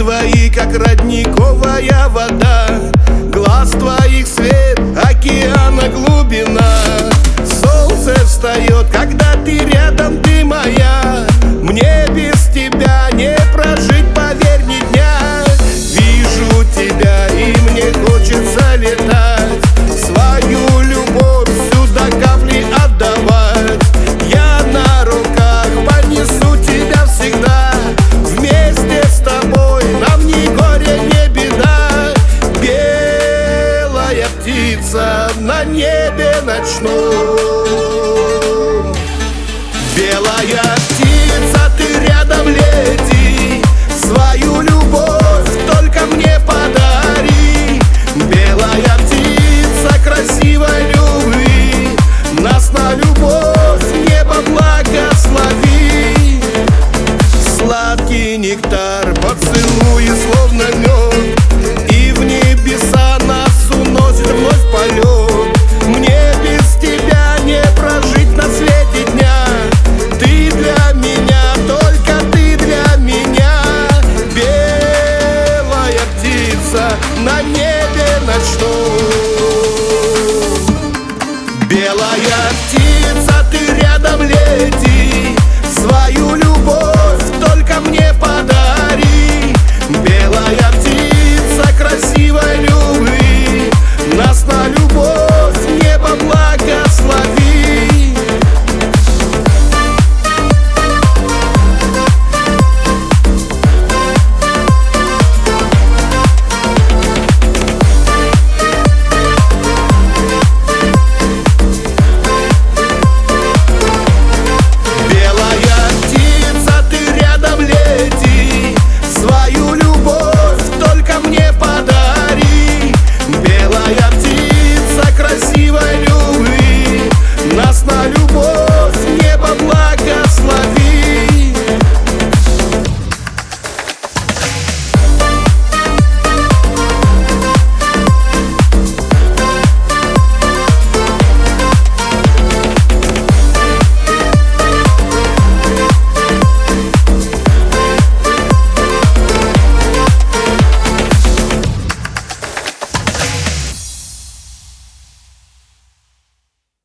твои, как родниковая вода, глаз твоих свет, океана глубина. Солнце встает, когда ты рядом, ты моя. Мне без тебя не прожить, поверь, ни дня. Вижу тебя, и мне хочется летать, свою любовь сюда капли отдавать. Я на руках понесу тебя всегда, вместе с тобой нам ни горе, ни беда. Белая птица на небе ночном, белая птица, ты рядом лети, свою любовь только мне подари. Белая птица красивой любви, нас на любовь небо благослови. Сладкий нектар, поцелуи словно мед, и в небеса нас уносит вновь полет. Мне без тебя не прожить на свете дня. Ты для меня, только ты для меня. Белая птица на небе ночном, белая птица, ты рядом лети, свою любовь только мне подари.